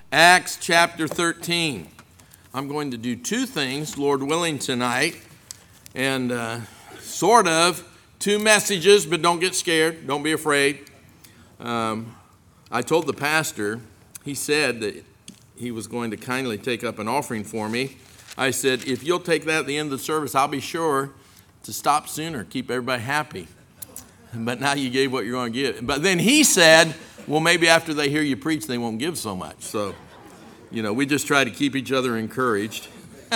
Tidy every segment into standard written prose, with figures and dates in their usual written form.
Acts chapter 13. I'm going to do two things, Lord willing, tonight. And sort of two messages, but don't get scared. Don't be afraid. I told the pastor, he said that he was going to kindly take up an offering for me. I said, if you'll take that at the end of the service, I'll be sure to stop sooner, keep everybody happy. But now you gave what you're going to give. But then he said, well, maybe after they hear you preach, they won't give so much. So, we just try to keep each other encouraged.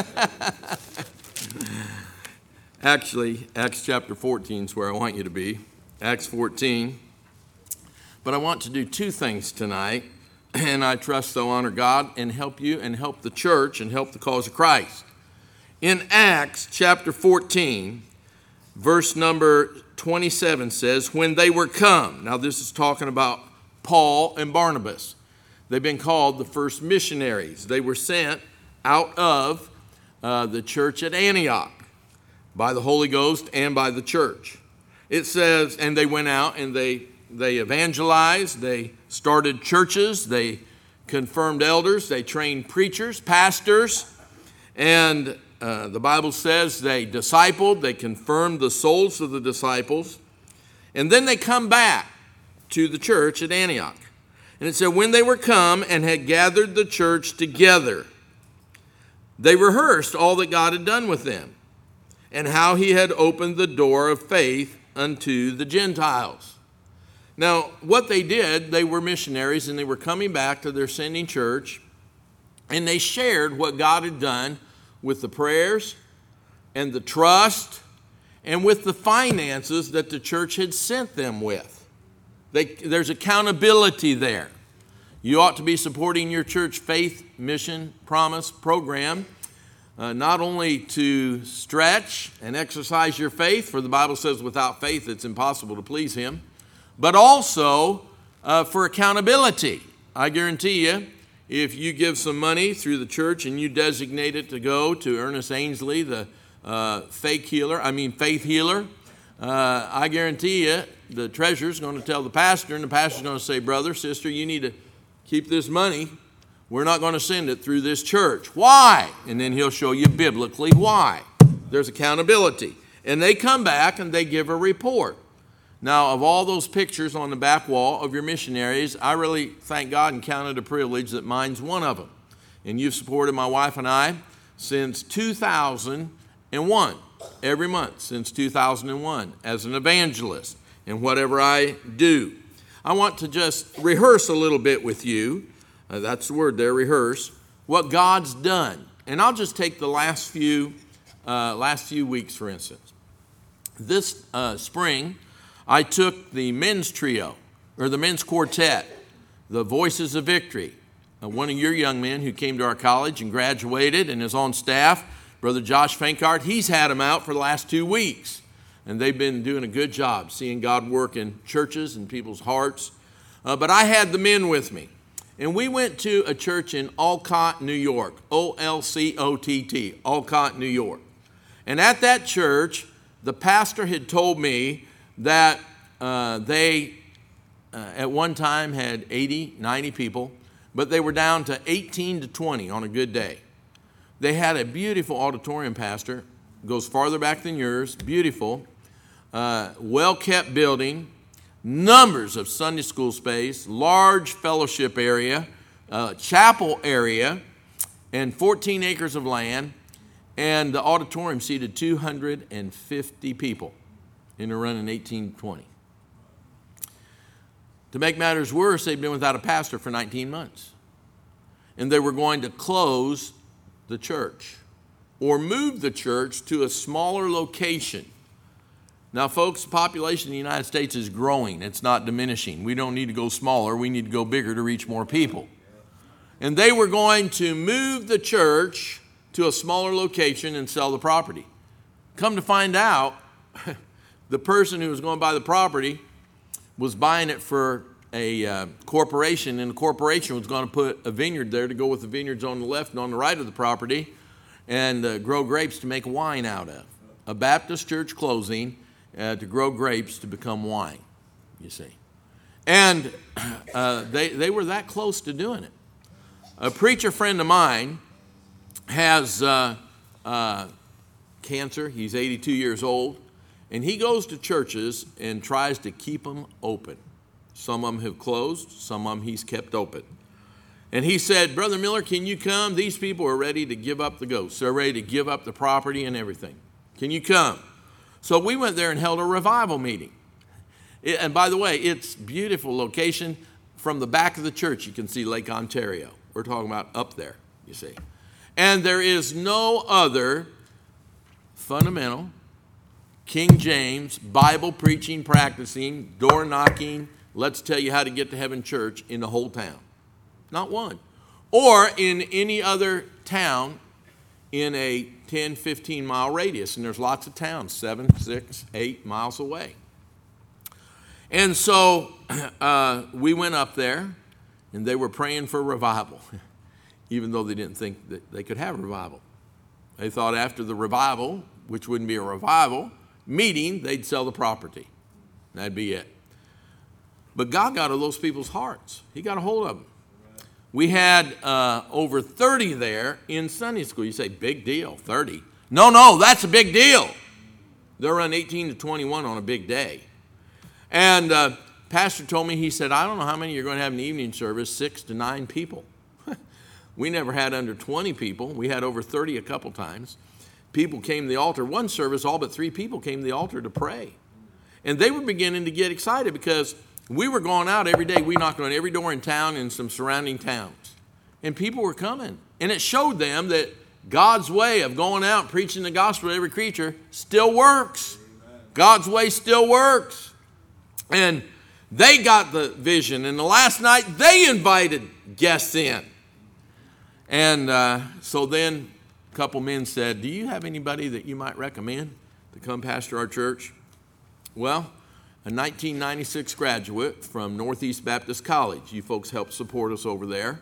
Actually, Acts chapter 14 is where I want you to be. Acts 14. But I want to do two things tonight. And I trust they'll honor God and help you and help the church and help the cause of Christ. In Acts chapter 14, verse number 27 says, when they were come. Now this is talking about Paul and Barnabas. They've been called the first missionaries. They were sent out of the church at Antioch by the Holy Ghost and by the church. It says, and they went out and they evangelized, they started churches, they confirmed elders, they trained preachers, pastors, and the Bible says they discipled, they confirmed the souls of the disciples, and then they come back to the church at Antioch. And it said, when they were come and had gathered the church together, they rehearsed all that God had done with them, and how he had opened the door of faith unto the Gentiles. Now, what they did, they were missionaries, and they were coming back to their sending church, and they shared what God had done with the prayers and the trust and with the finances that the church had sent them with. There's accountability there. You ought to be supporting your church faith, mission, promise program, not only to stretch and exercise your faith, for the Bible says without faith it's impossible to please him, but also for accountability. I guarantee you, if you give some money through the church and you designate it to go to Ernest Ainsley, the faith healer, I guarantee you the treasurer's going to tell the pastor, and the pastor's going to say, brother, sister, you need to keep this money. We're not going to send it through this church. Why? And then he'll show you biblically why. There's accountability. And they come back and they give a report. Now, of all those pictures on the back wall of your missionaries, I really thank God and count it a privilege that mine's one of them. And you've supported my wife and I since 2001, every month since 2001 as an evangelist in whatever I do. I want to just rehearse a little bit with you. That's the word there, rehearse, what God's done. And I'll just take the last few weeks, for instance. This spring, I took the men's trio, or the men's quartet, the Voices of Victory. One of your young men who came to our college and graduated and is on staff, Brother Josh Fankart, he's had them out for the last 2 weeks. And they've been doing a good job seeing God work in churches and people's hearts. But I had the men with me. And we went to a church in Olcott, New York, Olcott, Olcott, New York. And at that church, the pastor had told me that they at one time had 80, 90 people, but they were down to 18 to 20 on a good day. They had a beautiful auditorium, pastor, goes farther back than yours, beautiful, well-kept building, numbers of Sunday school space, large fellowship area, chapel area, and 14 acres of land, and the auditorium seated 250 people. And they're running 18-20. To make matters worse, they've been without a pastor for 19 months. And they were going to close the church or move the church to a smaller location. Now, folks, the population in the United States is growing. It's not diminishing. We don't need to go smaller. We need to go bigger to reach more people. And they were going to move the church to a smaller location and sell the property. Come to find out, the person who was going to buy the property was buying it for a corporation, and the corporation was going to put a vineyard there to go with the vineyards on the left and on the right of the property and grow grapes to make wine out of. A Baptist church closing to grow grapes to become wine, you see. And they were that close to doing it. A preacher friend of mine has cancer. He's 82 years old. And he goes to churches and tries to keep them open. Some of them have closed. Some of them he's kept open. And he said, Brother Miller, can you come? These people are ready to give up the ghosts. They're ready to give up the property and everything. Can you come? So we went there and held a revival meeting. And by the way, it's a beautiful location. From the back of the church, you can see Lake Ontario. We're talking about up there, you see. And there is no other fundamental, King James, Bible preaching, practicing, door knocking, let's tell you how to get to heaven church in the whole town. Not one. Or in any other town in a 10, 15 mile radius. And there's lots of towns, 7, 6, 8 miles away. And so we went up there and they were praying for revival, even though they didn't think that they could have revival. They thought after the revival, which wouldn't be a revival meeting, they'd sell the property. That'd be it. But God got to those people's hearts. He got a hold of them. We had over 30 there in Sunday school. You say, big deal, 30. No, that's a big deal. They'll run 18 to 21 on a big day. And pastor told me, he said, I don't know how many you're going to have in the evening service, 6 to 9 people. We never had under 20 people. We had over 30 a couple times. People came to the altar. One service, all but 3 people came to the altar to pray. And they were beginning to get excited because we were going out every day. We knocked on every door in town and some surrounding towns. And people were coming. And it showed them that God's way of going out preaching the gospel to every creature still works. God's way still works. And they got the vision. And the last night, they invited guests in. And so then a couple men said, do you have anybody that you might recommend to come pastor our church? Well, a 1996 graduate from Northeast Baptist College, you folks helped support us over there,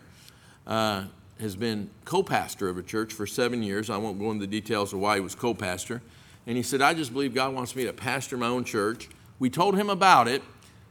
has been co-pastor of a church for 7 years. I won't go into the details of why he was co-pastor. And he said, I just believe God wants me to pastor my own church. We told him about it.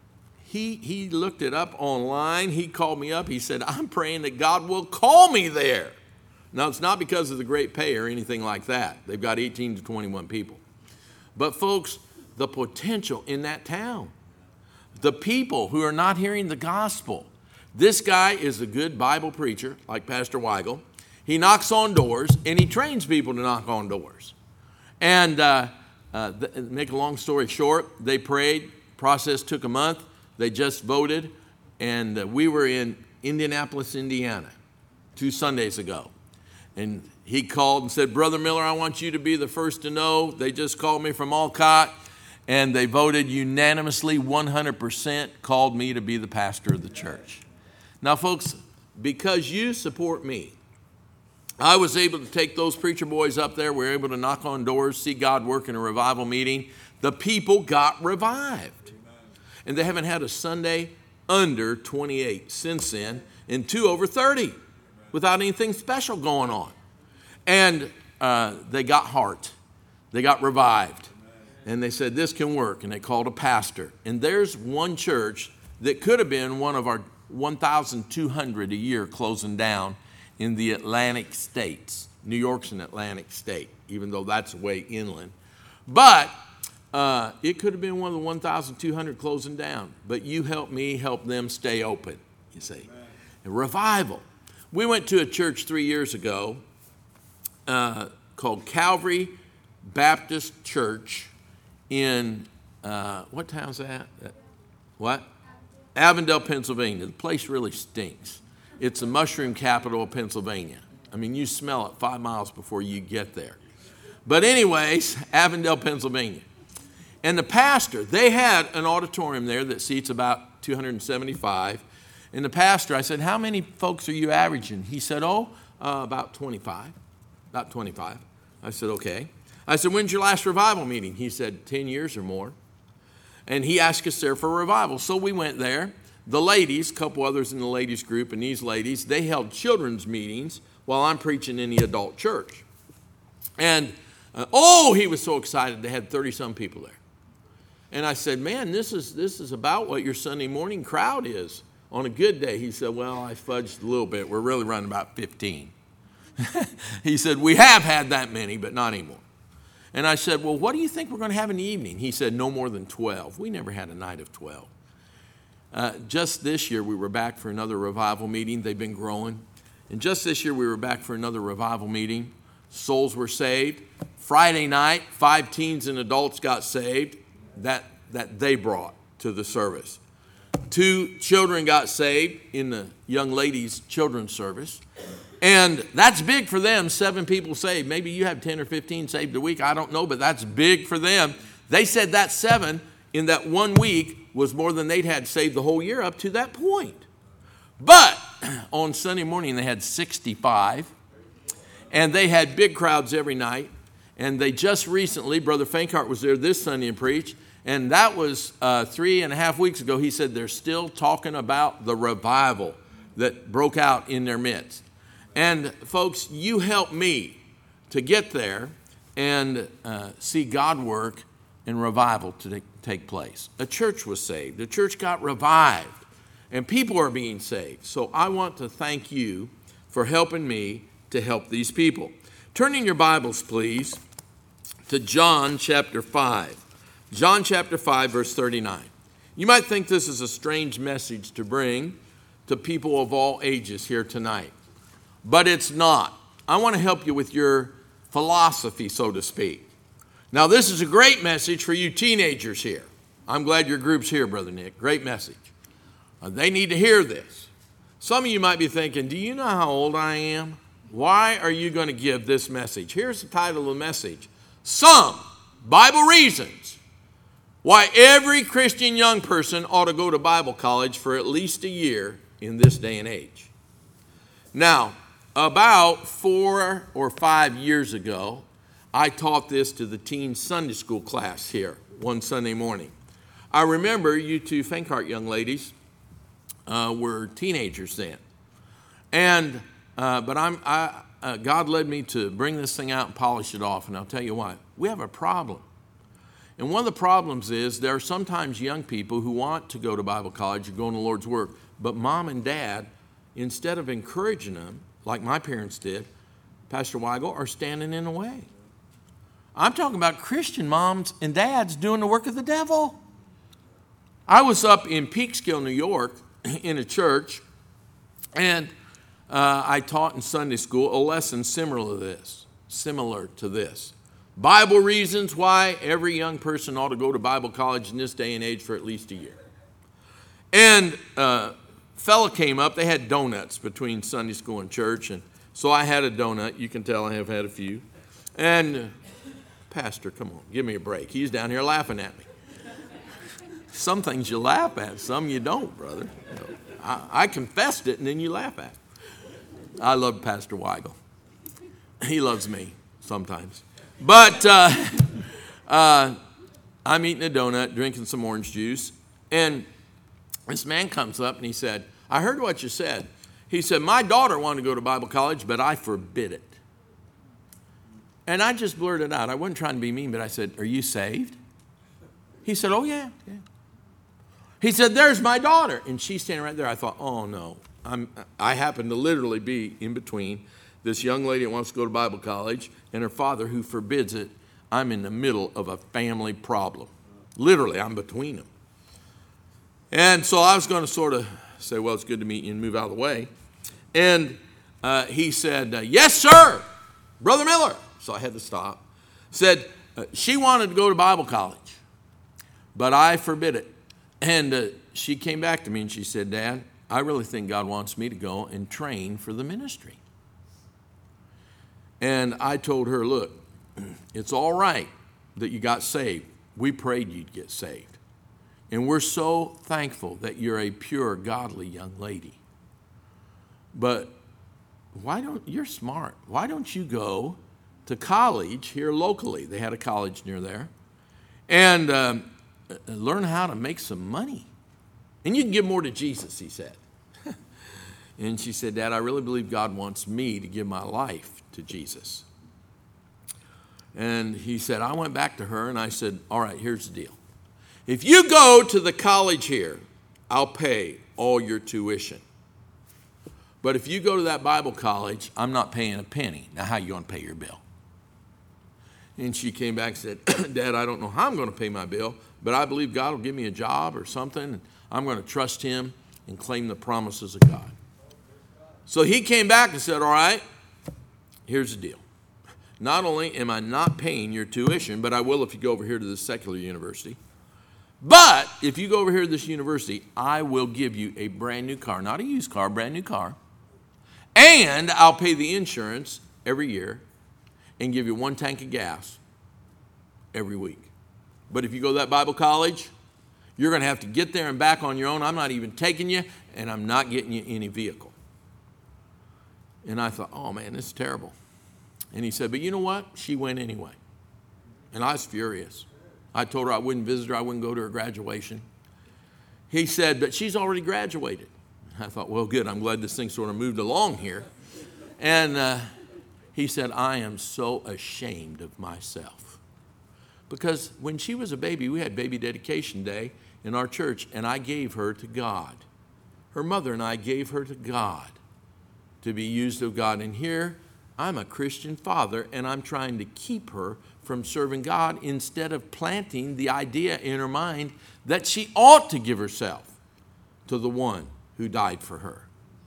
He looked it up online. He called me up. He said, I'm praying that God will call me there. Now, it's not because of the great pay or anything like that. They've got 18 to 21 people. But folks, the potential in that town, the people who are not hearing the gospel. This guy is a good Bible preacher, like Pastor Weigel. He knocks on doors, and he trains people to knock on doors. And make a long story short, they prayed. Process took a month. They just voted, and we were in Indianapolis, Indiana, 2 Sundays ago. And he called and said, Brother Miller, I want you to be the first to know. They just called me from Alcott, and they voted unanimously, 100% called me to be the pastor of the church. Now, folks, because you support me, I was able to take those preacher boys up there. We were able to knock on doors, see God work in a revival meeting. The people got revived. And they haven't had a Sunday under 28 since then, and 2 over 30 without anything special going on. And they got heart. They got revived. And they said, this can work. And they called a pastor. And there's one church that could have been one of our 1,200 a year closing down in the Atlantic states. New York's an Atlantic state, even though that's way inland. But it could have been one of the 1,200 closing down. But you help me help them stay open, you see. A revival. We went to a church 3 years ago called Calvary Baptist Church in, what town's that? What? Avondale, Pennsylvania. The place really stinks. It's the mushroom capital of Pennsylvania. I mean, you smell it 5 miles before you get there. But anyways, Avondale, Pennsylvania. And the pastor, they had an auditorium there that seats about 275. And the pastor, I said, how many folks are you averaging? He said, about 25. About 25. I said, okay. I said, when's your last revival meeting? He said, 10 years or more. And he asked us there for a revival. So we went there. The ladies, a couple others in the ladies group, and these ladies, they held children's meetings while I'm preaching in the adult church. And, he was so excited. They had 30-some people there. And I said, man, this is about what your Sunday morning crowd is. On a good day, he said, well, I fudged a little bit. We're really running about 15. He said, we have had that many, but not anymore. And I said, well, what do you think we're going to have in the evening? He said, no more than 12. We never had a night of 12. Just this year, we were back for another revival meeting. They've been growing. And just this year, we were back for another revival meeting. Souls were saved. Friday night, 5 teens and adults got saved that they brought to the service. 2 children got saved in the young ladies' children's service. And that's big for them, 7 people saved. Maybe you have 10 or 15 saved a week. I don't know, but that's big for them. They said that 7 in that 1 week was more than they'd had saved the whole year up to that point. But on Sunday morning, they had 65. And they had big crowds every night. And they just recently, Brother Fankhart was there this Sunday and preached. And that was 3.5 weeks ago. He said they're still talking about the revival that broke out in their midst. And folks, you help me to get there and see God work and revival to take place. A church was saved. The church got revived. And people are being saved. So I want to thank you for helping me to help these people. Turn in your Bibles, please, to John chapter 5. John chapter 5, verse 39. You might think this is a strange message to bring to people of all ages here tonight, but it's not. I want to help you with your philosophy, so to speak. Now, this is a great message for you teenagers here. I'm glad your group's here, Brother Nick. Great message. They need to hear this. Some of you might be thinking, do you know how old I am? Why are you going to give this message? Here's the title of the message. Some Bible reasons why every Christian young person ought to go to Bible college for at least a year in this day and age. Now, about 4 or 5 years ago, I taught this to the teen Sunday school class here one Sunday morning. I remember you 2 Fankhart young ladies were teenagers then. And but God led me to bring this thing out and polish it off. And I'll tell you why. We have a problem. And one of the problems is there are sometimes young people who want to go to Bible college or go in the Lord's work, but mom and dad, instead of encouraging them, like my parents did, Pastor Weigel, are standing in the way. I'm talking about Christian moms and dads doing the work of the devil. I was up in Peekskill, New York, in a church, and I taught in Sunday school a lesson similar to this. Bible reasons why every young person ought to go to Bible college in this day and age for at least a year. And a fella came up. They had donuts between Sunday school and church, and so I had a donut. You can tell I have had a few. And Pastor, come on, give me a break. He's down here laughing at me. Some things you laugh at, some you don't, brother. I confessed it, and then you laugh at it. I love Pastor Weigel. He loves me sometimes. But I'm eating a donut, drinking some orange juice, and this man comes up and he said, I heard what you said. He said, my daughter wanted to go to Bible college, but I forbid it. And I just blurted out. I wasn't trying to be mean, but I said, are you saved? He said, oh, yeah. He said, there's my daughter. And she's standing right there. I thought, oh, no. I happen to literally be in between this young lady that wants to go to Bible college and her father who forbids it. I'm in the middle of a family problem. Literally, I'm between them. And so I was going to sort of say, well, it's good to meet you and move out of the way. And he said, yes, sir, Brother Miller. So I had to stop. Said, she wanted to go to Bible college, but I forbid it. And she came back to me and she said, Dad, I really think God wants me to go and train for the ministry. And I told her, look, it's all right that you got saved. We prayed you'd get saved. And we're so thankful that you're a pure, godly young lady. But you're smart. Why don't you go to college here locally? They had a college near there. And learn how to make some money. And you can give more to Jesus, he said. And she said, Dad, I really believe God wants me to give my life to Jesus. And he said, I went back to her and I said, all right, here's the deal. If you go to the college here, I'll pay all your tuition. But if you go to that Bible college, I'm not paying a penny. Now, how are you going to pay your bill? And she came back and said, Dad, I don't know how I'm going to pay my bill, but I believe God will give me a job or something. And I'm going to trust him and claim the promises of God. So he came back and said, all right, here's the deal. Not only am I not paying your tuition, but I will if you go over here to this secular university. But if you go over here to this university, I will give you a brand new car, not a used car, brand new car. And I'll pay the insurance every year and give you 1 tank of gas every week. But if you go to that Bible college, you're going to have to get there and back on your own. I'm not even taking you, and I'm not getting you any vehicle. And I thought, oh man, this is terrible. And he said, but you know what? She went anyway. And I was furious. I told her I wouldn't visit her, I wouldn't go to her graduation. He said, but she's already graduated. I thought, well, good, I'm glad this thing sort of moved along here. And he said, I am so ashamed of myself. Because when she was a baby, we had baby dedication day in our church, and I gave her to God. Her mother and I gave her to God to be used of God. And here, I'm a Christian father, and I'm trying to keep her from serving God instead of planting the idea in her mind that she ought to give herself to the one who died for her.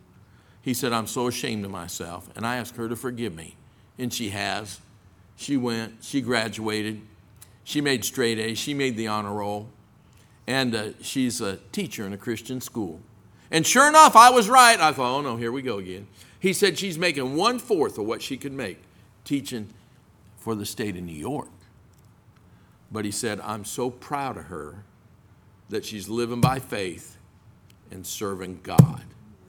He said, I'm so ashamed of myself, and I asked her to forgive me. And she has. She went, she graduated, she made straight A's, she made the honor roll, and she's a teacher in a Christian school. And sure enough, I was right. I thought, oh no, here we go again. He said she's making 1/4 of what she could make teaching for the state of New York. But he said, I'm so proud of her that she's living by faith and serving God.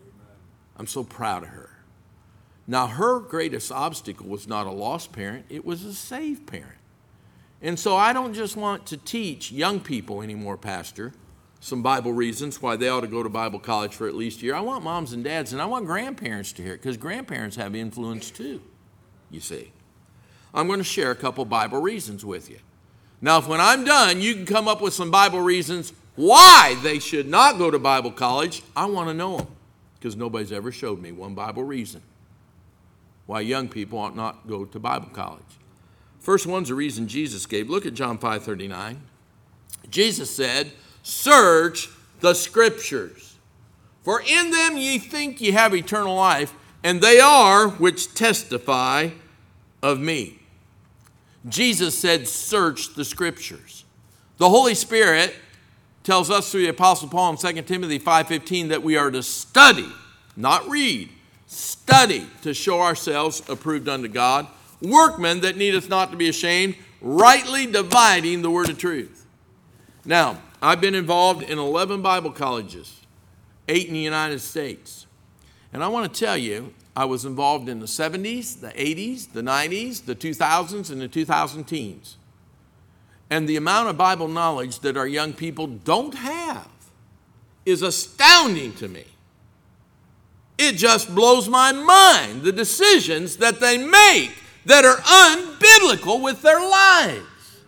I'm so proud of her. Now, her greatest obstacle was not a lost parent, it was a saved parent. And so I don't just want to teach young people anymore, Pastor, some Bible reasons why they ought to go to Bible college for at least a year. I want moms and dads, and I want grandparents to hear it, because grandparents have influence too, you see. I'm going to share a couple Bible reasons with you. Now, if when I'm done, you can come up with some Bible reasons why they should not go to Bible college, I want to know them, because nobody's ever showed me one Bible reason why young people ought not go to Bible college. First one's a reason Jesus gave. Look at John 5:39. Jesus said, search the Scriptures, for in them ye think ye have eternal life, and they are which testify of me. Jesus said, search the Scriptures. The Holy Spirit tells us through the Apostle Paul in 2 Timothy 5:15 that we are to study, not read, study to show ourselves approved unto God, workmen that needeth not to be ashamed, rightly dividing the word of truth. Now, I've been involved in 11 Bible colleges, 8 in the United States. And I want to tell you, I was involved in the 70s, the 80s, the 90s, the 2000s, and the 2000 teens. And the amount of Bible knowledge that our young people don't have is astounding to me. It just blows my mind, the decisions that they make that are unbiblical with their lives.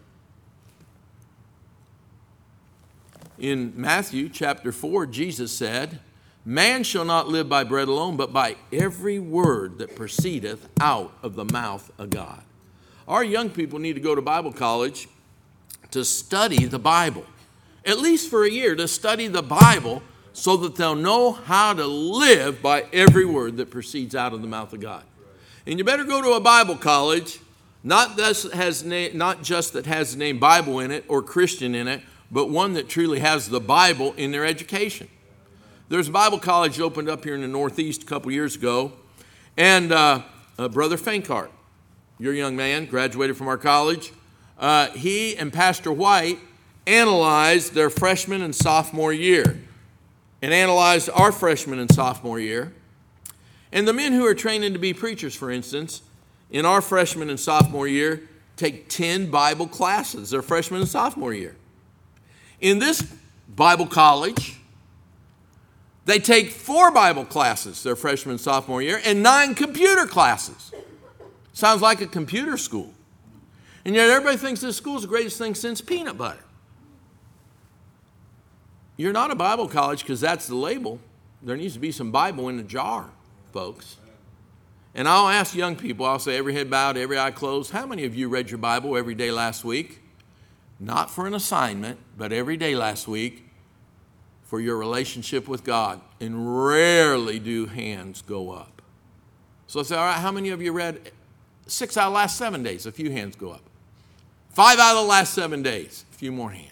In Matthew chapter 4, Jesus said, man shall not live by bread alone, but by every word that proceedeth out of the mouth of God. Our young people need to go to Bible college to study the Bible, at least for a year, to study the Bible so that they'll know how to live by every word that proceeds out of the mouth of God. And you better go to a Bible college, not just that has the name Bible in it or Christian in it, but one that truly has the Bible in their education. There's a Bible college opened up here in the Northeast a couple years ago, and Brother Fankart, your young man, graduated from our college. He and Pastor White analyzed their freshman and sophomore year and analyzed our freshman and sophomore year. And the men who are training to be preachers, for instance, in our freshman and sophomore year, take 10 Bible classes their freshman and sophomore year. In this Bible college, they take 4 Bible classes their freshman and sophomore year and 9 computer classes. Sounds like a computer school. And yet everybody thinks this school is the greatest thing since peanut butter. You're not a Bible college because that's the label. There needs to be some Bible in the jar, folks. And I'll ask young people, I'll say every head bowed, every eye closed. How many of you read your Bible every day last week? Not for an assignment, but every day last week for your relationship with God. And rarely do hands go up. So I say, all right, how many of you read 6 out of the last 7 days? A few hands go up. 5 out of the last 7 days. A few more hands.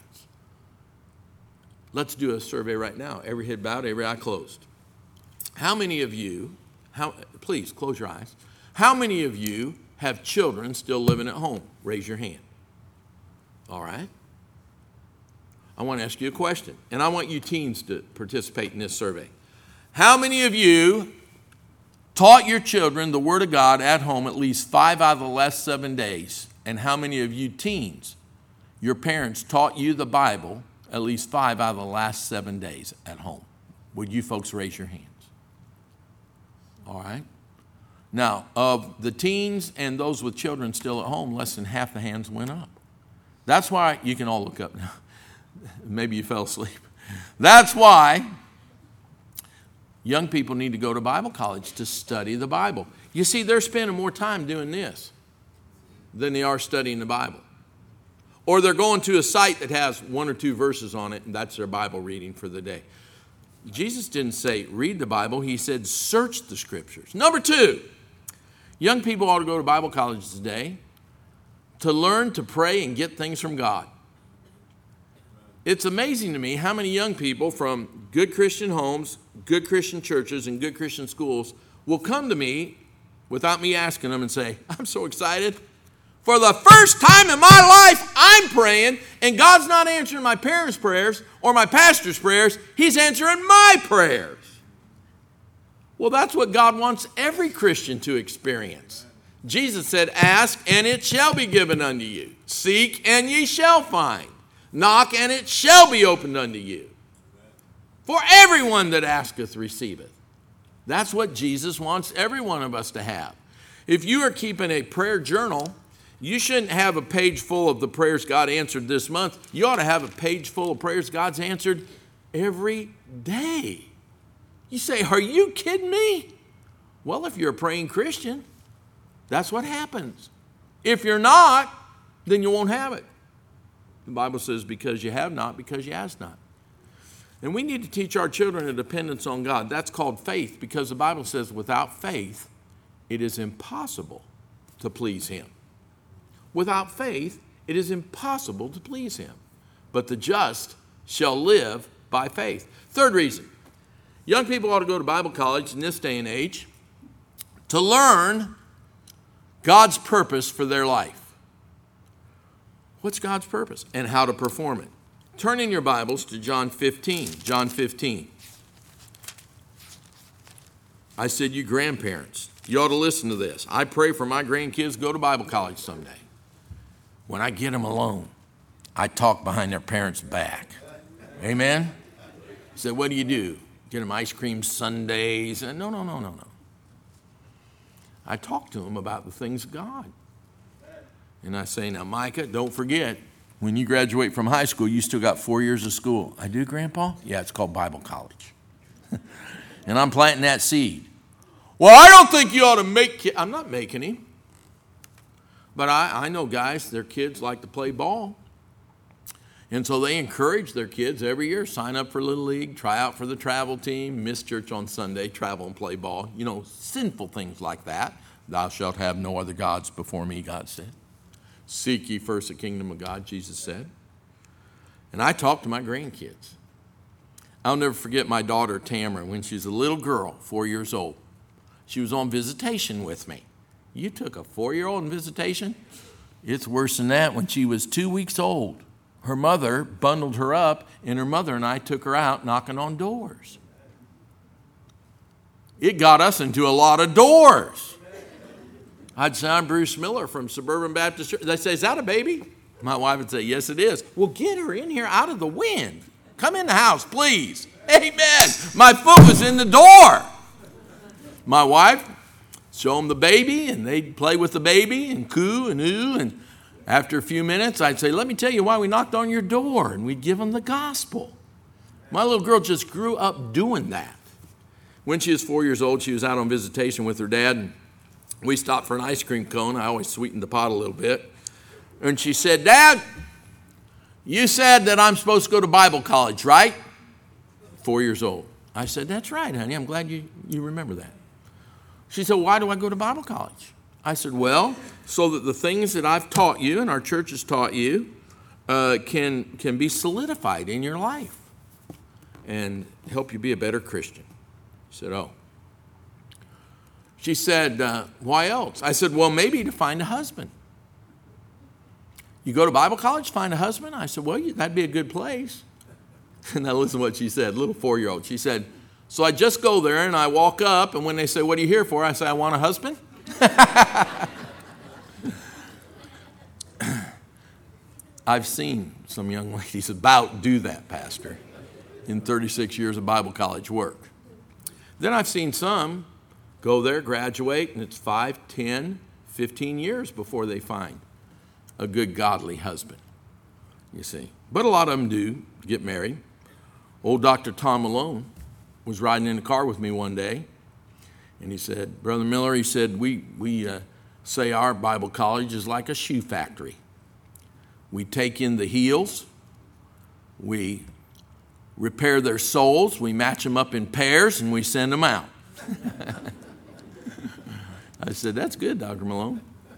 Let's do a survey right now. Every head bowed, every eye closed. How many of you, please close your eyes. How many of you have children still living at home? Raise your hand. All right. I want to ask you a question, and I want you teens to participate in this survey. How many of you taught your children the Word of God at home at least 5 out of the last 7 days? And how many of you teens, your parents taught you the Bible at least 5 out of the last 7 days at home? Would you folks raise your hands? All right. Now, of the teens and those with children still at home, less than half the hands went up. That's why, you can all look up now. Maybe you fell asleep. That's why young people need to go to Bible college to study the Bible. You see, they're spending more time doing this than they are studying the Bible. Or they're going to a site that has 1 or 2 verses on it, and that's their Bible reading for the day. Jesus didn't say read the Bible. He said search the Scriptures. Number 2, young people ought to go to Bible college today to learn to pray and get things from God. It's amazing to me how many young people from good Christian homes, good Christian churches, and good Christian schools will come to me without me asking them and say, I'm so excited. For the first time in my life, I'm praying, and God's not answering my parents' prayers or my pastor's prayers. He's answering my prayers. Well, that's what God wants every Christian to experience. Jesus said, ask, and it shall be given unto you. Seek, and ye shall find. Knock, and it shall be opened unto you. For everyone that asketh receiveth. That's what Jesus wants every one of us to have. If you are keeping a prayer journal, you shouldn't have a page full of the prayers God answered this month. You ought to have a page full of prayers God's answered every day. You say, are you kidding me? Well, if you're a praying Christian, that's what happens. If you're not, then you won't have it. The Bible says, because you have not, because you ask not. And we need to teach our children a dependence on God. That's called faith, because the Bible says without faith, it is impossible to please Him. Without faith, it is impossible to please Him. But the just shall live by faith. Third reason, young people ought to go to Bible college in this day and age to learn God's purpose for their life. What's God's purpose and how to perform it? Turn in your Bibles to John 15. John 15. I said, you grandparents, you ought to listen to this. I pray for my grandkids to go to Bible college someday. When I get them alone, I talk behind their parents' back. Amen? I said, what do? Get them ice cream sundaes? And no. I talk to them about the things of God. And I say, now, Micah, don't forget, when you graduate from high school, you still got 4 years of school. I do, Grandpa? Yeah, it's called Bible college. And I'm planting that seed. Well, I don't think you ought to make kids. I'm not making him. But I know guys, their kids like to play ball. And so they encourage their kids every year, sign up for Little League, try out for the travel team, miss church on Sunday, travel and play ball. You know, sinful things like that. Thou shalt have no other gods before me, God said. Seek ye first the kingdom of God, Jesus said. And I talk to my grandkids. I'll never forget my daughter, Tamara, when she was a little girl, 4 years old. She was on visitation with me. You took a 4-year-old on visitation? It's worse than that. When she was 2 weeks old, her mother bundled her up, and her mother and I took her out knocking on doors. It got us into a lot of doors. I'd say, I'm Bruce Miller from Suburban Baptist Church. They'd say, is that a baby? My wife would say, yes, it is. Well, get her in here out of the wind. Come in the house, please. Amen. My foot was in the door. My wife, show them the baby, and they'd play with the baby and coo and ooh. And after a few minutes, I'd say, let me tell you why we knocked on your door. And we'd give them the gospel. My little girl just grew up doing that. When she was 4 years old, she was out on visitation with her dad, and we stopped for an ice cream cone. I always sweetened the pot a little bit. And she said, "Dad, you said that I'm supposed to go to Bible college, right?" 4 years old. I said, "That's right, honey. I'm glad you remember that." She said, "Why do I go to Bible college?" I said, "Well, so that the things that I've taught you and our church has taught you can be solidified in your life and help you be a better Christian." She said, "Oh." She said, "Why else?" I said, "Well, maybe to find a husband." "You go to Bible college, find a husband?" I said, "Well, that'd be a good place." And now listen to what she said, little 4-year-old. She said, "So I just go there and I walk up, and when they say, 'What are you here for?' I say, 'I want a husband.'" I've seen some young ladies about do that, Pastor, in 36 years of Bible college work. Then I've seen some go there, graduate, and it's 5, 10, 15 years before they find a good, godly husband, you see. But a lot of them do get married. Old Dr. Tom Malone was riding in the car with me one day, and he said, "Brother Miller," he said, we say our Bible college is like a shoe factory. We take in the heels, we repair their soles, we match them up in pairs, and we send them out. I said, "That's good, Dr. Malone."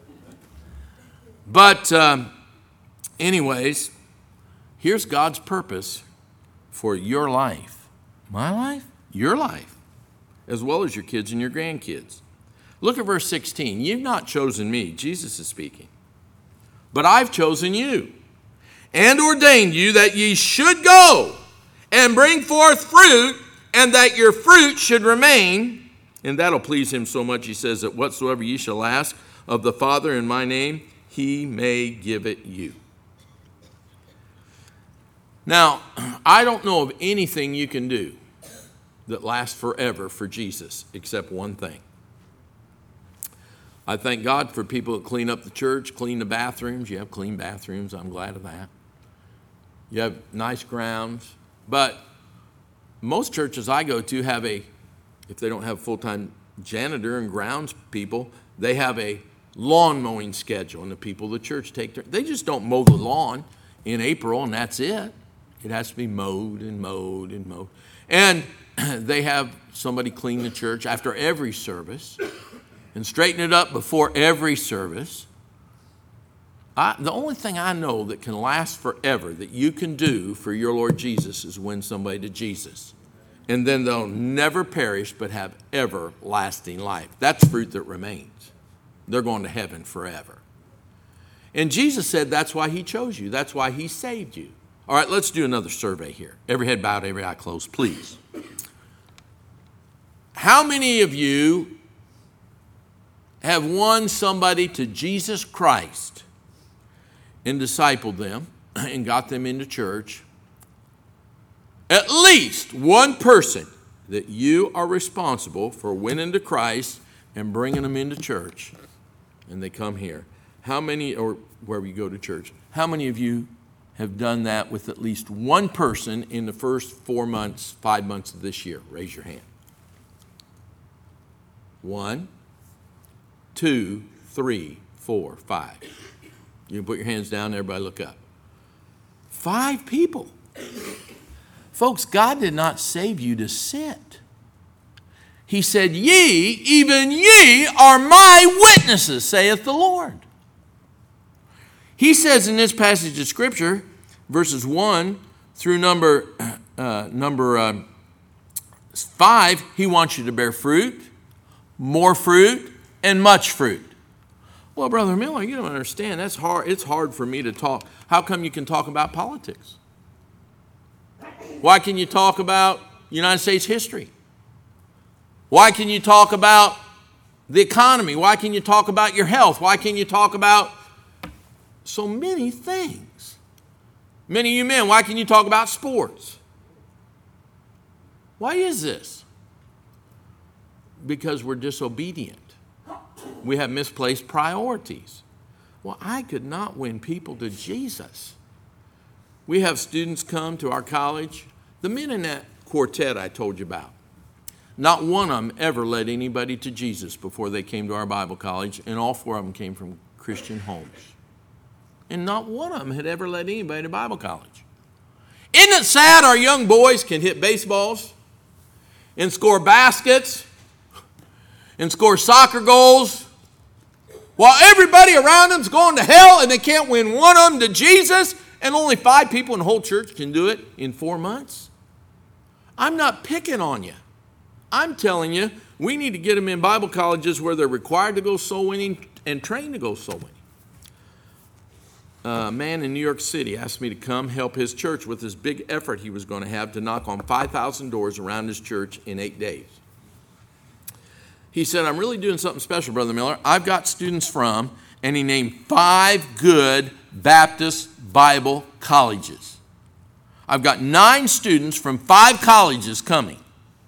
But anyways, here's God's purpose for your life. My life? Your life, as well as your kids and your grandkids. Look at verse 16. "You've not chosen me," Jesus is speaking, "but I've chosen you and ordained you that ye should go and bring forth fruit, and that your fruit should remain. And that'll please him so much," he says, "that whatsoever ye shall ask of the Father in my name, he may give it you." Now, I don't know of anything you can do that lasts forever for Jesus except one thing. I thank God for people that clean up the church, clean the bathrooms. You have clean bathrooms. I'm glad of that. You have nice grounds. But most churches I go to have if they don't have full-time janitor and grounds people, they have a lawn mowing schedule, and the people of the church they just don't mow the lawn in April, and that's it. It has to be mowed and mowed and mowed. And they have somebody clean the church after every service and straighten it up before every service. The only thing I know that can last forever that you can do for your Lord Jesus is win somebody to Jesus. And then they'll never perish but have everlasting life. That's fruit that remains. They're going to heaven forever. And Jesus said that's why he chose you. That's why he saved you. All right, let's do another survey here. Every head bowed, every eye closed, please. How many of you have won somebody to Jesus Christ and discipled them and got them into church? At least one person that you are responsible for winning to Christ and bringing them into church, and they come here. How many, or wherever you go to church, how many of you have done that with at least one person in the first 4 months, 5 months of this year? Raise your hand. 1, 2, 3, 4, 5. You can put your hands down, everybody look up. 5 people. Folks, God did not save you to sit. He said, "Ye, even ye, are my witnesses, saith the Lord." He says in this passage of Scripture, verses 1 through number 5, he wants you to bear fruit, more fruit, and much fruit. Well, Brother Miller, you don't understand. That's hard. It's hard for me to talk. How come you can talk about politics? Why can you talk about United States history? Why can you talk about the economy? Why can you talk about your health? Why can you talk about so many things? Many of you men, why can you talk about sports? Why is this? Because we're disobedient. We have misplaced priorities. Well, I could not win people to Jesus. We have students come to our college. The men in that quartet I told you about, Not one of them ever led anybody to Jesus before they came to our Bible college, and all 4 of them came from Christian homes. And not one of them had ever led anybody to Bible college. Isn't it sad our young boys can hit baseballs and score baskets and score soccer goals while everybody around them's going to hell and they can't win one of them to Jesus, and only 5 people in the whole church can do it in 4 months? I'm not picking on you. I'm telling you, we need to get them in Bible colleges where they're required to go soul winning and trained to go soul winning. A man in New York City asked me to come help his church with this big effort he was going to have to knock on 5,000 doors around his church in 8 days. He said, I'm really doing something special, Brother Miller. I've got students from, and he named 5 good Baptist Bible colleges. I've got 9 students from 5 colleges coming.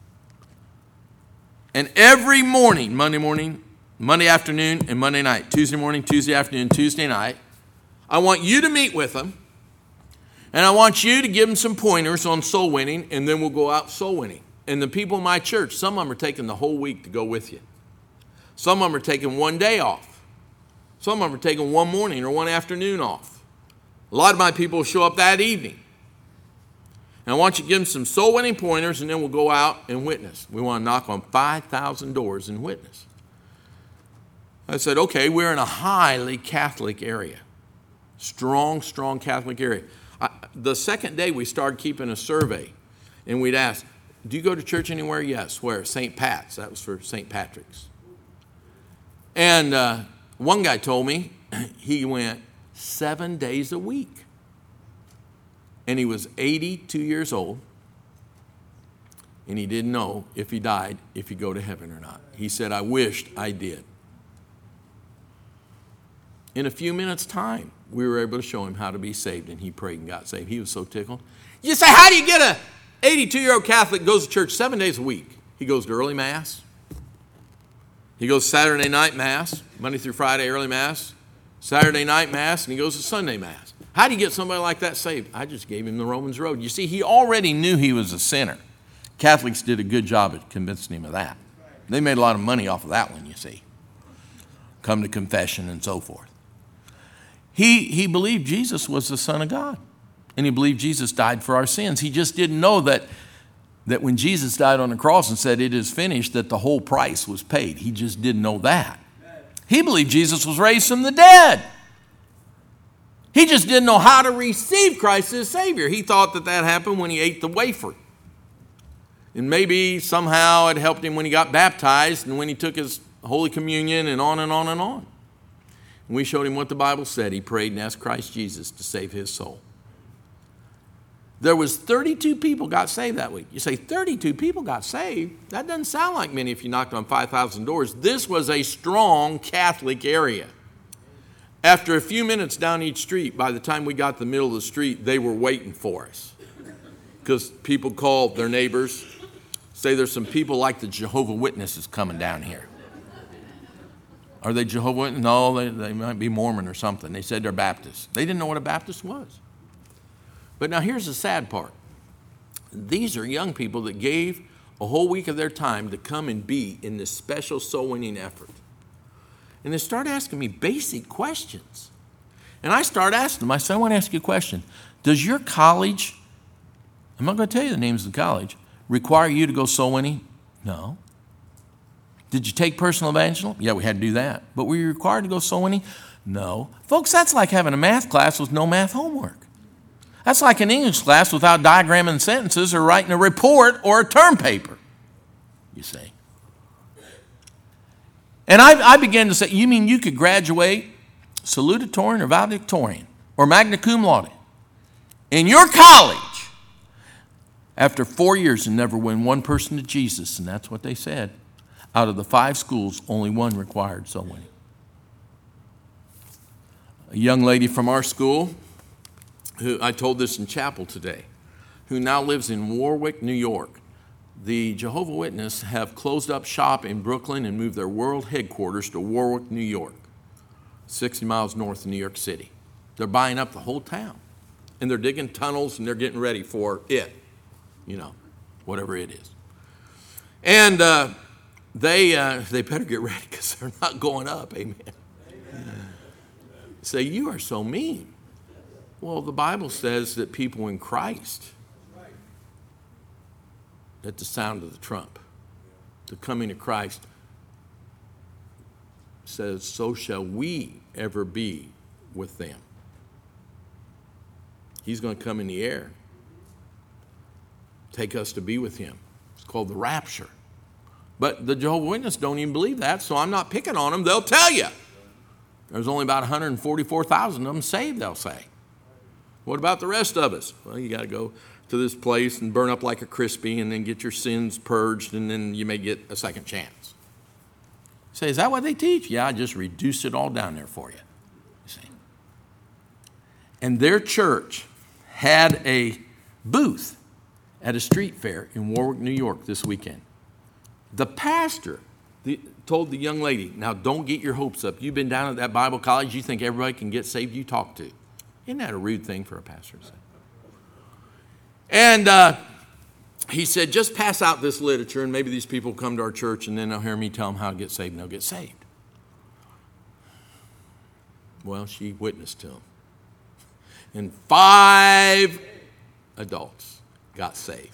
And every morning, Monday afternoon, and Monday night, Tuesday morning, Tuesday afternoon, Tuesday night, I want you to meet with them, and I want you to give them some pointers on soul winning, and then we'll go out soul winning. And the people in my church, some of them are taking the whole week to go with you. Some of them are taking one day off. Some of them are taking one morning or one afternoon off. A lot of my people will show up that evening. And I want you to give them some soul winning pointers, and then we'll go out and witness. We want to knock on 5,000 doors and witness. I said, okay, we're in a highly Catholic area. Strong Catholic area. The second day we started keeping a survey, and we'd ask, do you go to church anywhere? Yes. Where? St. Pat's. That was for St. Patrick's. And one guy told me he went 7 days a week. And he was 82 years old, and he didn't know if he died, if he'd go to heaven or not. He said, I wished I did. In a few minutes' time, we were able to show him how to be saved, and he prayed and got saved. He was so tickled. You say, how do you get a 82-year-old Catholic goes to church 7 days a week? He goes to early Mass. He goes to Saturday night Mass, Monday through Friday early Mass, Saturday night Mass, and he goes to Sunday Mass. How do you get somebody like that saved? I just gave him the Romans road. You see, he already knew he was a sinner. Catholics did a good job at convincing him of that. They made a lot of money off of that one, you see. Come to confession and so forth. He believed Jesus was the Son of God, and he believed Jesus died for our sins. He just didn't know that when Jesus died on the cross and said, it is finished, that the whole price was paid. He just didn't know that. He believed Jesus was raised from the dead. He just didn't know how to receive Christ as Savior. He thought that happened when he ate the wafer. And maybe somehow it helped him when he got baptized and when he took his Holy Communion and on and on and on. And we showed him what the Bible said. He prayed and asked Christ Jesus to save his soul. There was 32 people got saved that week. You say 32 people got saved? That doesn't sound like many if you knocked on 5,000 doors. This was a strong Catholic area. After a few minutes down each street, by the time we got to the middle of the street, they were waiting for us. Because people called their neighbors, say there's some people like the Jehovah's Witnesses coming down here. Are they Jehovah's Witnesses? No, they might be Mormon or something. They said they're Baptists. They didn't know what a Baptist was. But now here's the sad part. These are young people that gave a whole week of their time to come and be in this special soul winning effort. And they start asking me basic questions. And I start asking them, I said, I want to ask you a question. Does your college, I'm not going to tell you the names of the college, require you to go soul winning? No. Did you take personal evangelism? Yeah, we had to do that. But were you required to go soul winning? No. Folks, that's like having a math class with no math homework. That's like an English class without diagramming sentences or writing a report or a term paper, you see. And I began to say, you mean you could graduate salutatorian or valedictorian or magna cum laude in your college after 4 years and never win one person to Jesus? And that's what they said. Out of the 5 schools, only one required soul winning. A young lady from our school, who I told this in chapel today, who now lives in Warwick, New York. The Jehovah's Witnesses have closed up shop in Brooklyn and moved their world headquarters to Warwick, New York, 60 miles north of New York City. They're buying up the whole town, and they're digging tunnels, and they're getting ready for it, whatever it is. And they better get ready because they're not going up. Amen. Say, you are so mean. Well, the Bible says that people in Christ, at the sound of the trump, the coming of Christ, says, so shall we ever be with them. He's going to come in the air, take us to be with him. It's called the rapture. But the Jehovah's Witnesses don't even believe that, so I'm not picking on them. They'll tell you. There's only about 144,000 of them saved, they'll say. What about the rest of us? Well, you got to go to this place and burn up like a crispy and then get your sins purged, and then you may get a second chance. Say, is that what they teach? Yeah, I just reduced it all down there for you. See? And their church had a booth at a street fair in Warwick, New York this weekend. The pastor told the young lady, now don't get your hopes up. You've been down at that Bible college. You think everybody can get saved you talk to. Isn't that a rude thing for a pastor to say? And he said, just pass out this literature and maybe these people come to our church and then they'll hear me tell them how to get saved and they'll get saved. Well, she witnessed to him. And 5 adults got saved.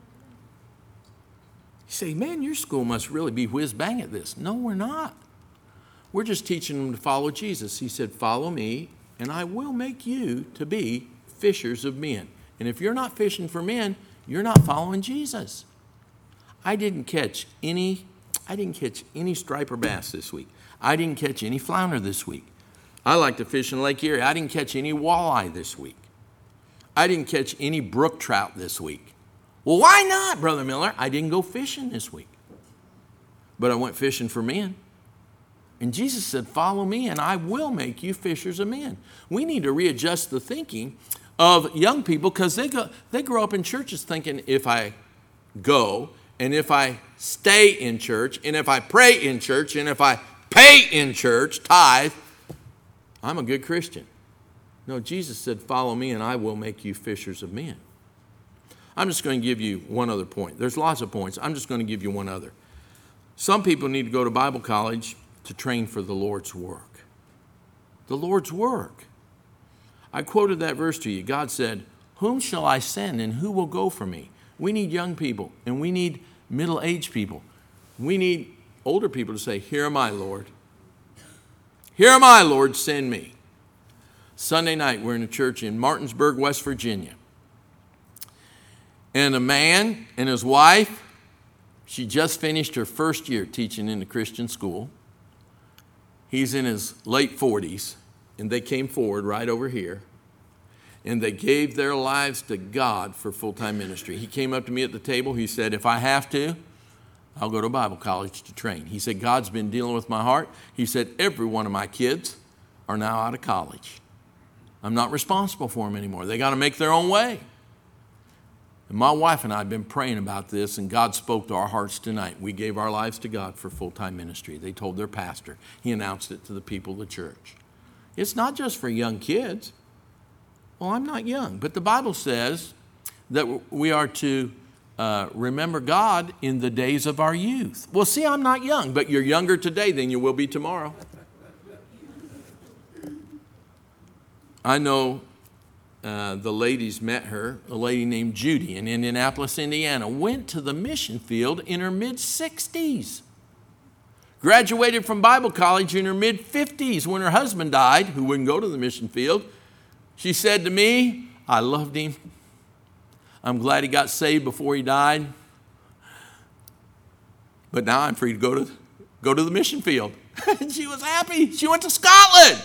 You say, man, your school must really be whiz-bang at this. No, we're not. We're just teaching them to follow Jesus. He said, follow me, and I will make you to be fishers of men. And if you're not fishing for men, you're not following Jesus. I didn't catch any striper bass this week. I didn't catch any flounder this week. I like to fish in Lake Erie. I didn't catch any walleye this week. I didn't catch any brook trout this week. Well, why not, Brother Miller? I didn't go fishing this week. But I went fishing for men. And Jesus said, follow me and I will make you fishers of men. We need to readjust the thinking of young people because they grow up in churches thinking if I go and if I stay in church and if I pray in church and if I pay in church, tithe, I'm a good Christian. No, Jesus said, follow me and I will make you fishers of men. I'm just going to give you one other point. There's lots of points. I'm just going to give you one other. Some people need to go to Bible college to train for the Lord's work. The Lord's work. I quoted that verse to you. God said, whom shall I send and who will go for me? We need young people and we need middle-aged people. We need older people to say, here am I, Lord. Here am I, Lord, send me. Sunday night, we're in a church in Martinsburg, West Virginia. And a man and his wife, she just finished her first year teaching in the Christian school. He's in his late 40s, and they came forward right over here, and they gave their lives to God for full-time ministry. He came up to me at the table. He said, if I have to, I'll go to Bible college to train. He said, God's been dealing with my heart. He said, every one of my kids are now out of college. I'm not responsible for them anymore. They got to make their own way. And my wife and I have been praying about this, and God spoke to our hearts tonight. We gave our lives to God for full-time ministry. They told their pastor. He announced it to the people of the church. It's not just for young kids. Well, I'm not young, but the Bible says that we are to remember God in the days of our youth. Well, see, I'm not young, but you're younger today than you will be tomorrow. I know the ladies met her, a lady named Judy in Indianapolis, Indiana, went to the mission field in her mid-60s. Graduated from Bible college in her mid-50s when her husband died, who wouldn't go to the mission field. She said to me, I loved him. I'm glad he got saved before he died. But now I'm free to go to the mission field. And she was happy. She went to Scotland.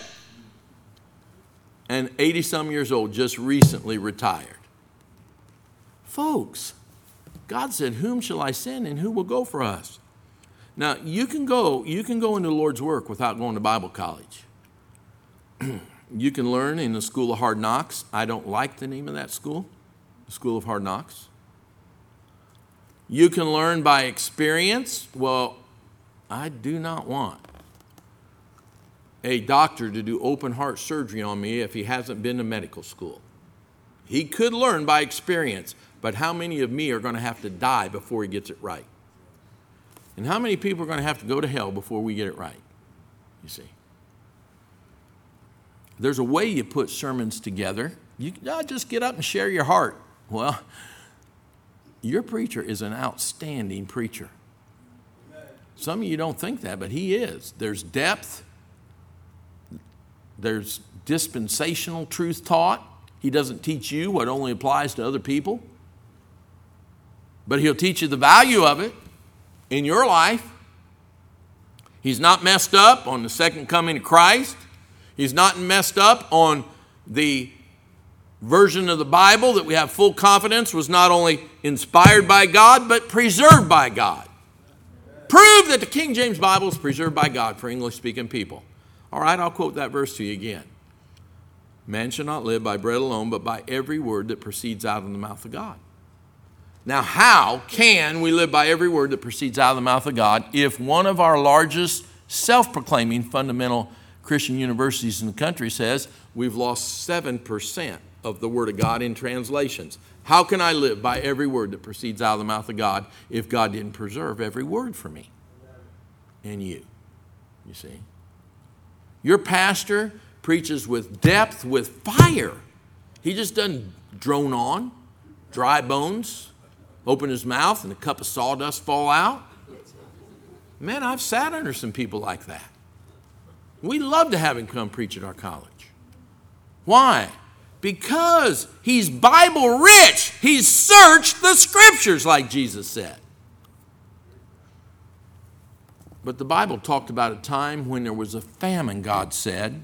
And 80-some years old, just recently retired. Folks, God said, whom shall I send and who will go for us? Now, you can go into the Lord's work without going to Bible college. You can learn in the School of Hard Knocks. I don't like the name of that school, the School of Hard Knocks. You can learn by experience. Well, I do not want a doctor to do open heart surgery on me if he hasn't been to medical school. He could learn by experience, but how many of me are going to have to die before he gets it right? And how many people are going to have to go to hell before we get it right? You see. There's a way you put sermons together. You just get up and share your heart. Well, your preacher is an outstanding preacher. Some of you don't think that, but he is. There's depth. There's dispensational truth taught. He doesn't teach you what only applies to other people, but he'll teach you the value of it in your life. He's not messed up on the second coming of Christ. He's not messed up on the version of the Bible that we have full confidence was not only inspired by God, but preserved by God. Prove that the King James Bible is preserved by God for English-speaking people. All right, I'll quote that verse to you again. Man shall not live by bread alone, but by every word that proceeds out of the mouth of God. Now, how can we live by every word that proceeds out of the mouth of God if one of our largest self-proclaiming fundamental Christian universities in the country says we've lost 7% of the Word of God in translations? How can I live by every word that proceeds out of the mouth of God if God didn't preserve every word for me and you see? Your pastor preaches with depth, with fire. He just doesn't drone on, dry bones, open his mouth and a cup of sawdust fall out. Man, I've sat under some people like that. We love to have him come preach at our college. Why? Because he's Bible rich. He's searched the scriptures like Jesus said. But the Bible talked about a time when there was a famine, God said,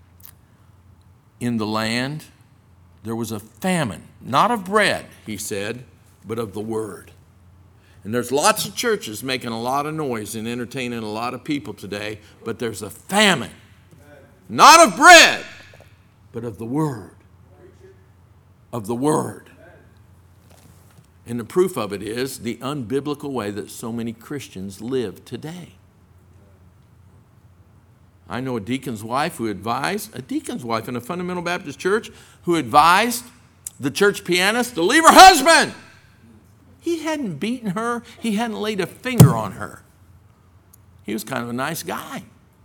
in the land. There was a famine, not of bread, he said, but of the word. And there's lots of churches making a lot of noise and entertaining a lot of people today, but there's a famine, not of bread, but of the word. Of the word. And the proof of it is the unbiblical way that so many Christians live today. I know a deacon's wife in a fundamental Baptist church who advised the church pianist to leave her husband. He hadn't beaten her. He hadn't laid a finger on her. He was kind of a nice guy.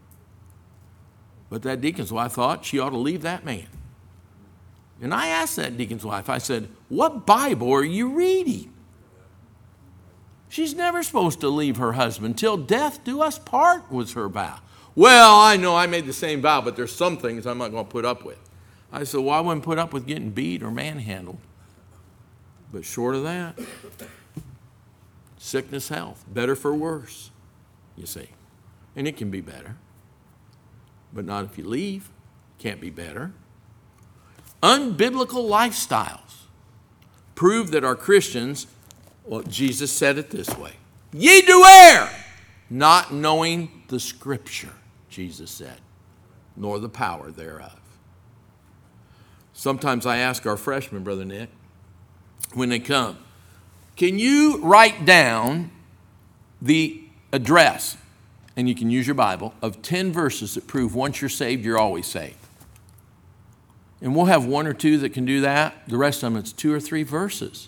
But that deacon's wife thought she ought to leave that man. And I asked that deacon's wife, I said, what Bible are you reading? She's never supposed to leave her husband till death do us part was her vow. Well, I know I made the same vow, but there's some things I'm not going to put up with. I said, well, I wouldn't put up with getting beat or manhandled. But short of that, sickness, health, better for worse, you see. And it can be better. But not if you leave. Can't be better. Unbiblical lifestyles prove that our Christians, well, Jesus said it this way. Ye do err, not knowing the scripture, Jesus said, nor the power thereof. Sometimes I ask our freshmen, Brother Nick, when they come, can you write down the address, and you can use your Bible, of 10 verses that prove once you're saved, you're always saved? And we'll have one or two that can do that. The rest of them, it's 2 or 3 verses.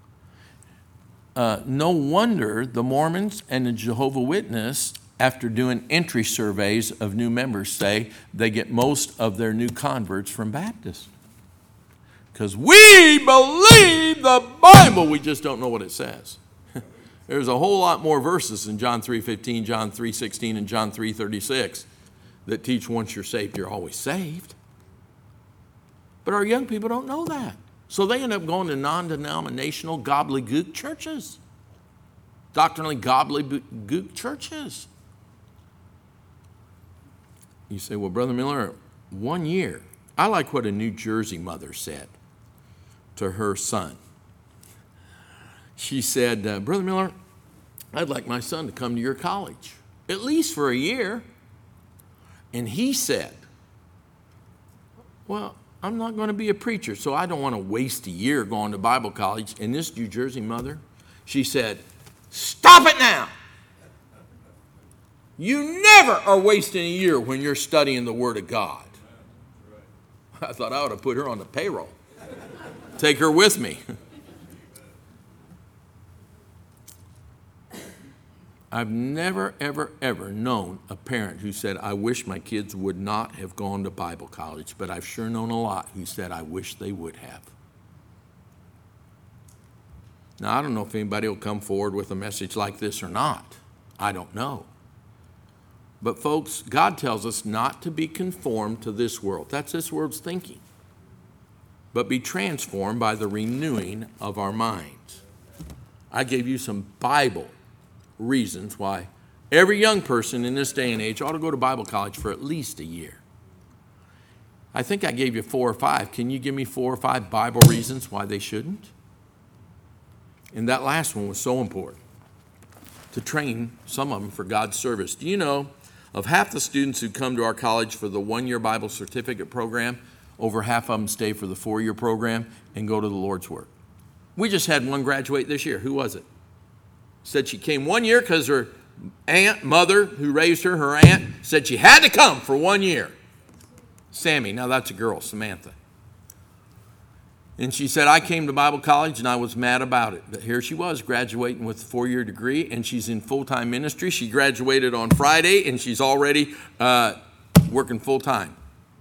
No wonder the Mormons and the Jehovah's Witnesses, after doing entry surveys of new members, say they get most of their new converts from Baptists. Because we believe the Bible, we just don't know what it says. There's a whole lot more verses in John 3:15, John 3:16, and John 3:36 that teach once you're saved, you're always saved. But our young people don't know that. So they end up going to non-denominational gobbledygook churches. Doctrinally gobbledygook churches. You say, well, Brother Miller, 1 year. I like what a New Jersey mother said to her son. She said, Brother Miller, I'd like my son to come to your college, at least for a year. And he said, well, I'm not going to be a preacher, so I don't want to waste a year going to Bible college. And this New Jersey mother, she said, stop it now. You never are wasting a year when you're studying the Word of God. I thought I ought to put her on the payroll. Take her with me. I've never, ever, ever known a parent who said, I wish my kids would not have gone to Bible college, but I've sure known a lot who said, I wish they would have. Now, I don't know if anybody will come forward with a message like this or not. I don't know. But folks, God tells us not to be conformed to this world. That's this world's thinking. But be transformed by the renewing of our minds. I gave you some Bible reasons why every young person in this day and age ought to go to Bible college for at least a year. I think I gave you 4 or 5. Can you give me 4 or 5 Bible reasons why they shouldn't? And that last one was so important, to train some of them for God's service. Do you know, of half the students who come to our college for the 1-year Bible certificate program, over half of them stay for the 4-year program and go to the Lord's work. We just had one graduate this year. Who was it? Said she came 1 year because her mother, who raised her, her aunt, said she had to come for 1 year. Sammy, now that's a girl, Samantha. And she said, I came to Bible college and I was mad about it. But here she was graduating with a 4-year degree, and she's in full-time ministry. She graduated on Friday and she's already working full-time.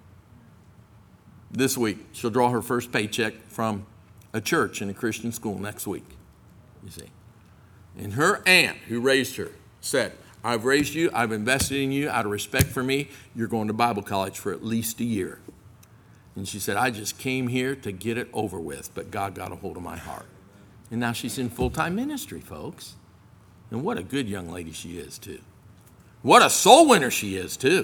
This week, she'll draw her first paycheck from a church in a Christian school next week, you see. And her aunt, who raised her, said, I've raised you, I've invested in you out of respect for me. You're going to Bible college for at least a year. And she said, I just came here to get it over with, but God got a hold of my heart. And now she's in full-time ministry, folks. And what a good young lady she is, too. What a soul winner she is, too.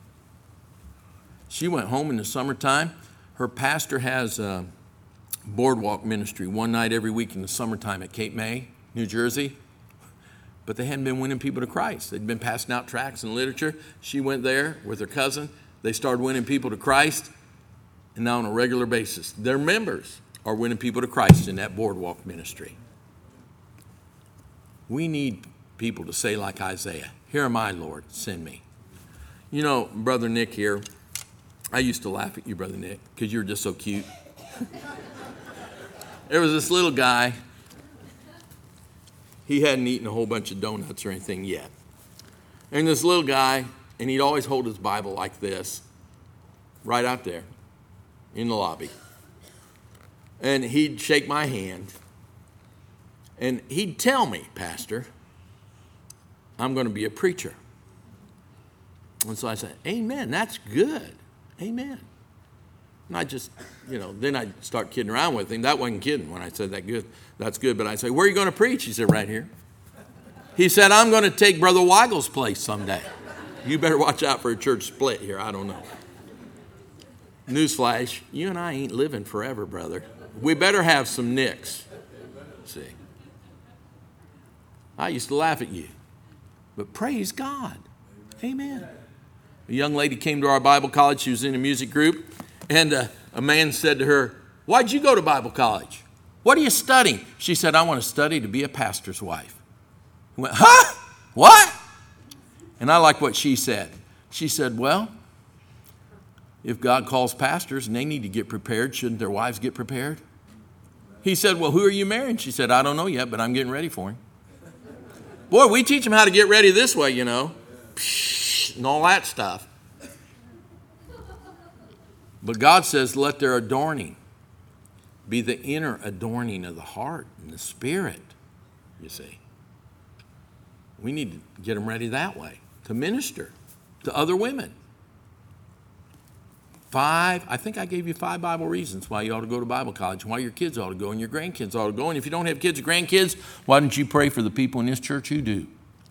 She went home in the summertime. Her pastor has a boardwalk ministry one night every week in the summertime at Cape May, New Jersey. But they hadn't been winning people to Christ. They'd been passing out tracts and literature. She went there with her cousin. They started winning people to Christ. And now on a regular basis, their members are winning people to Christ in that boardwalk ministry. We need people to say like Isaiah, here am I, Lord, send me. You know, Brother Nick here, I used to laugh at you, Brother Nick, because you're just so cute. There was this little guy. He hadn't eaten a whole bunch of donuts or anything yet. And this little guy, and he'd always hold his Bible like this, right out there in the lobby. And he'd shake my hand. And he'd tell me, Pastor, I'm going to be a preacher. And so I said, amen, that's good. Amen. And I just, then I'd start kidding around with him. That wasn't kidding when I said that good. That's good. But I say, where are you going to preach? He said, right here. He said, I'm going to take Brother Weigel's place someday. You better watch out for a church split here. I don't know. Newsflash, you and I ain't living forever, brother. We better have some nicks. See. I used to laugh at you. But praise God. Amen. A young lady came to our Bible college. She was in a music group. And a man said to her, why'd you go to Bible college? What are you studying? She said, I want to study to be a pastor's wife. He went, huh? What? And I like what she said. She said, well, if God calls pastors and they need to get prepared, shouldn't their wives get prepared? He said, well, who are you marrying? She said, I don't know yet, but I'm getting ready for him. Boy, we teach them how to get ready this way, and all that stuff. But God says, let their adorning be the inner adorning of the heart and the spirit, you see. We need to get them ready that way, to minister to other women. I think I gave you 5 Bible reasons why you ought to go to Bible college, why your kids ought to go and your grandkids ought to go. And if you don't have kids or grandkids, why don't you pray for the people in this church who do?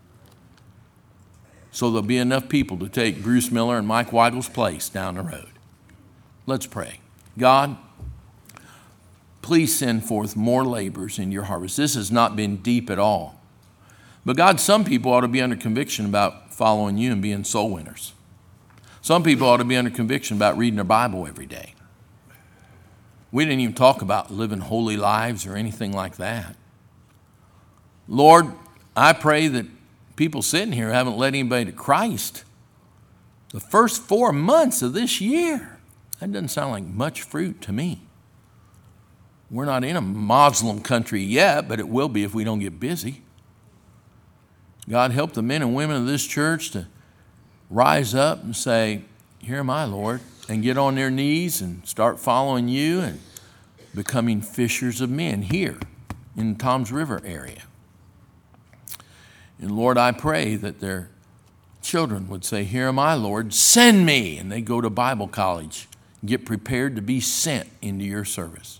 So there'll be enough people to take Bruce Miller and Mike Weigel's place down the road. Let's pray. God, please send forth more laborers in your harvest. This has not been deep at all. But God, some people ought to be under conviction about following you and being soul winners. Some people ought to be under conviction about reading their Bible every day. We didn't even talk about living holy lives or anything like that. Lord, I pray that people sitting here haven't led anybody to Christ the first 4 months of this year. That doesn't sound like much fruit to me. We're not in a Muslim country yet, but it will be if we don't get busy. God, help the men and women of this church to rise up and say, here am I, Lord, and get on their knees and start following you and becoming fishers of men here in the Toms River area. And Lord, I pray that their children would say, here am I, Lord, send me. And they go to Bible college and get prepared to be sent into your service.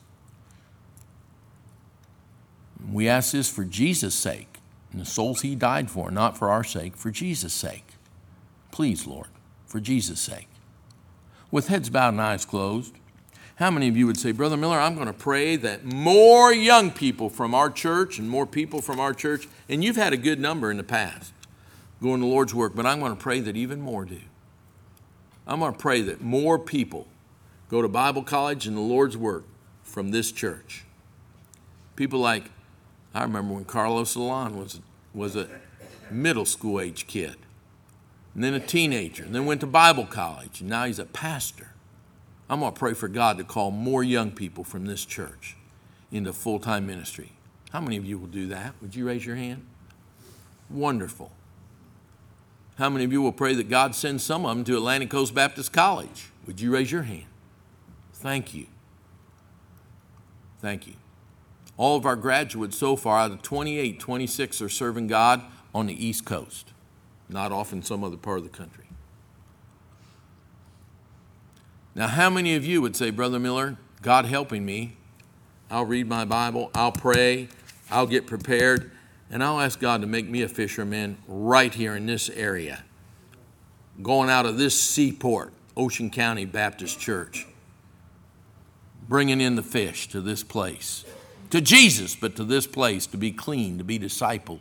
We ask this for Jesus' sake and the souls he died for, not for our sake, for Jesus' sake. Please, Lord, for Jesus' sake. With heads bowed and eyes closed, how many of you would say, Brother Miller, I'm going to pray that more young people from our church and more people from our church, and you've had a good number in the past, go in the Lord's work, but I'm going to pray that even more do. I'm going to pray that more people go to Bible college and the Lord's work from this church. People like, I remember when Carlos Alon was a middle school age kid, and then a teenager, and then went to Bible college, and now he's a pastor. I'm going to pray for God to call more young people from this church into full-time ministry. How many of you will do that? Would you raise your hand? Wonderful. How many of you will pray that God sends some of them to Atlantic Coast Baptist College? Would you raise your hand? Thank you. Thank you. All of our graduates so far, out of 28, 26 are serving God on the East Coast, not off in some other part of the country. Now, how many of you would say, Brother Miller, God helping me, I'll read my Bible, I'll pray, I'll get prepared, and I'll ask God to make me a fisherman right here in this area, going out of this seaport, Ocean County Baptist Church, bringing in the fish to this place, to Jesus, but to this place, to be clean, to be discipled.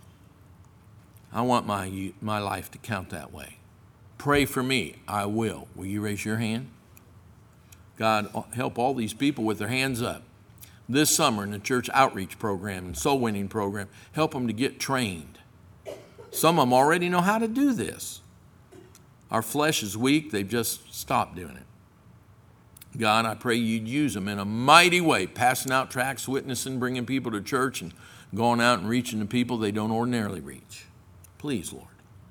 I want my life to count that way. Pray for me. I will. Will you raise your hand? God, help all these people with their hands up. This summer in the church outreach program and soul winning program, help them to get trained. Some of them already know how to do this. Our flesh is weak. They've just stopped doing it. God, I pray you'd use them in a mighty way, passing out tracts, witnessing, bringing people to church, and going out and reaching the people they don't ordinarily reach. Please, Lord.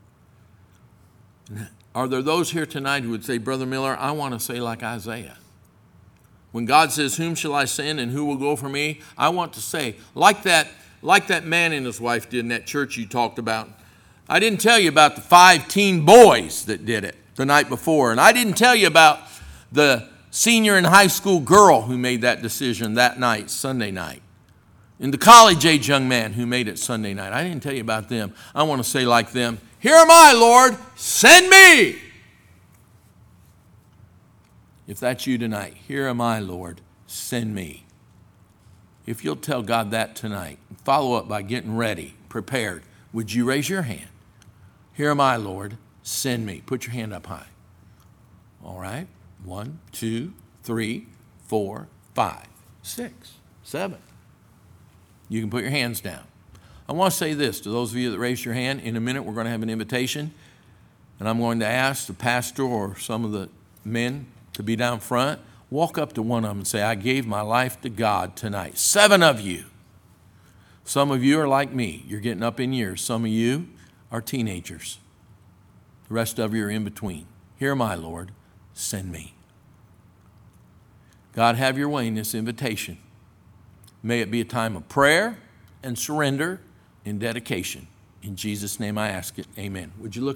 Are there those here tonight who would say, Brother Miller, I want to say like Isaiah. When God says, whom shall I send and who will go for me? I want to say, like that man and his wife did in that church you talked about. I didn't tell you about the 5 teen boys that did it the night before. And I didn't tell you about the senior and high school girl who made that decision that night, Sunday night. And the college-age young man who made it Sunday night. I didn't tell you about them. I want to say like them, here am I, Lord, send me. If that's you tonight, here am I, Lord, send me. If you'll tell God that tonight, follow up by getting ready, prepared, would you raise your hand? Here am I, Lord, send me. Put your hand up high. All right. 1, 2, 3, 4, 5, 6, 7. You can put your hands down. I want to say this to those of you that raised your hand. In a minute, we're going to have an invitation, and I'm going to ask the pastor or some of the men to be down front. Walk up to one of them and say, I gave my life to God tonight. 7 of you. Some of you are like me. You're getting up in years. Some of you are teenagers. The rest of you are in between. Here am I, Lord. Send me. God, have your way in this invitation. May it be a time of prayer and surrender and dedication. In Jesus' name I ask it. Amen. Would you look